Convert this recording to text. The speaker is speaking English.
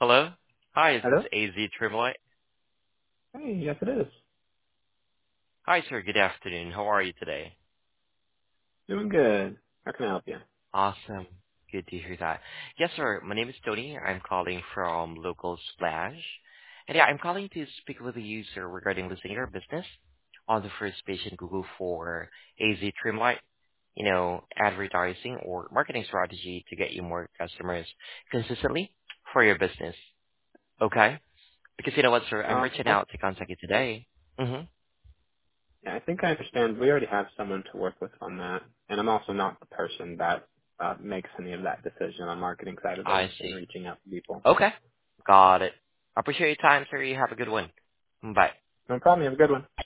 Hello? Hi, is this Hello? AZ Trimlight? Hey, yes it is. Hi, sir. Good afternoon. How are you today? Doing good. How can I help you? Awesome. Good to hear that. Yes, sir. My name is Tony. I'm calling from Local Splash. And yeah, I'm calling to speak with the user regarding listing your business on the first page in Google for AZ Trimlight, advertising or marketing strategy to get you more customers consistently for your business. Okay? Because you know what, sir? I'm reaching I, out to contact you today. Mm-hmm. yeah, I think I understand. We already have someone to work with on that, and I'm also not the person that makes any of that decision on marketing side of I things and see. reaching out to people. Okay. Got it. I appreciate your time, sir. You have a good one. Bye. No problem. You have a good one.